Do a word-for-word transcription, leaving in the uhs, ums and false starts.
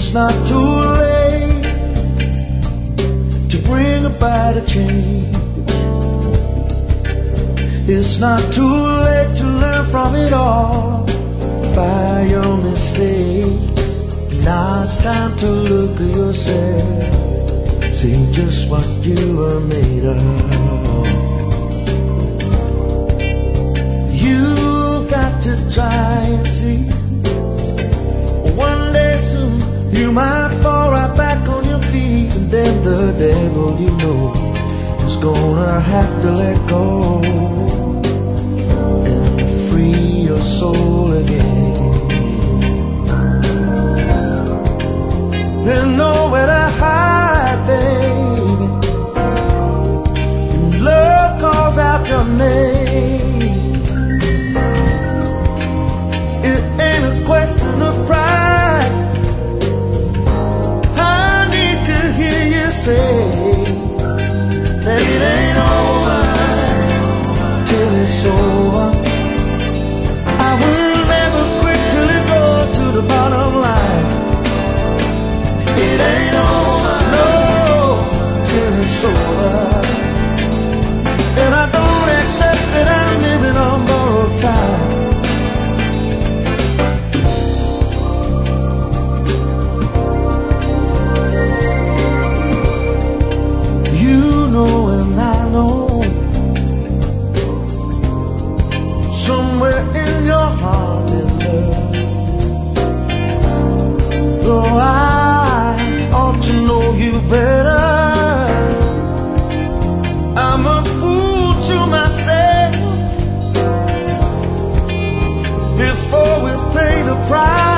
It's not too late to bring about a change. It's not too late to learn from it all, by your mistakes. Now it's time to look at yourself, see just what you are made of. You've got to try and see. One day soon you might fall right back on your feet, and then the devil you know is gonna have to let go and free your soul again. There's nowhere to hide, baby, and love calls out your name. It ain't a question of pride, I need to hear you say that it ain't over till it's over. I will never quit till it goes to the bottom line. It ain't over, no, till it's over. And I don't accept that I'm living on borrowed time. You know and I know, somewhere in your heart is love. Though I ought to know you better, I'm a fool to myself. Before we pay the price,